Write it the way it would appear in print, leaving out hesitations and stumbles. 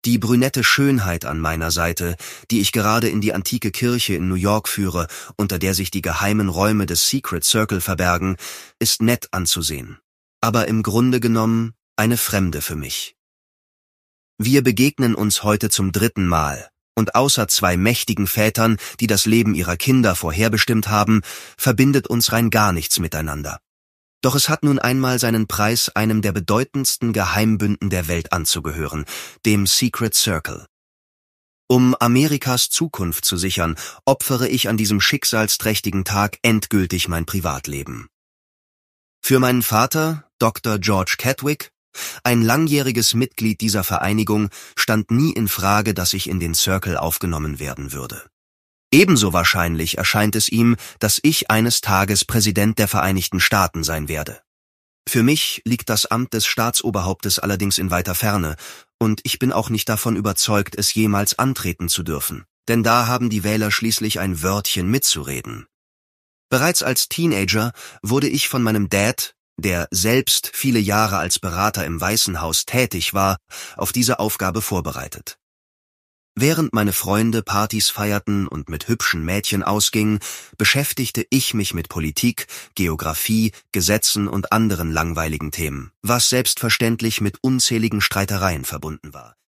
Die brünette Schönheit an meiner Seite, die ich gerade in die antike Kirche in New York führe, unter der sich die geheimen Räume des Secret Circle verbergen, ist nett anzusehen. Aber im Grunde genommen eine Fremde für mich. Wir begegnen uns heute zum 3. Mal, und außer 2 mächtigen Vätern, die das Leben ihrer Kinder vorherbestimmt haben, verbindet uns rein gar nichts miteinander. Doch es hat nun einmal seinen Preis, einem der bedeutendsten Geheimbünden der Welt anzugehören, dem Secret Circle. Um Amerikas Zukunft zu sichern, opfere ich an diesem schicksalsträchtigen Tag endgültig mein Privatleben. Für meinen Vater, Dr. George Chadwick, ein langjähriges Mitglied dieser Vereinigung, stand nie in Frage, dass ich in den Circle aufgenommen werden würde. Ebenso wahrscheinlich erscheint es ihm, dass ich eines Tages Präsident der Vereinigten Staaten sein werde. Für mich liegt das Amt des Staatsoberhauptes allerdings in weiter Ferne, und ich bin auch nicht davon überzeugt, es jemals antreten zu dürfen, denn da haben die Wähler schließlich ein Wörtchen mitzureden. Bereits als Teenager wurde ich von meinem Dad, der selbst viele Jahre als Berater im Weißen Haus tätig war, auf diese Aufgabe vorbereitet. Während meine Freunde Partys feierten und mit hübschen Mädchen ausgingen, beschäftigte ich mich mit Politik, Geographie, Gesetzen und anderen langweiligen Themen, was selbstverständlich mit unzähligen Streitereien verbunden war.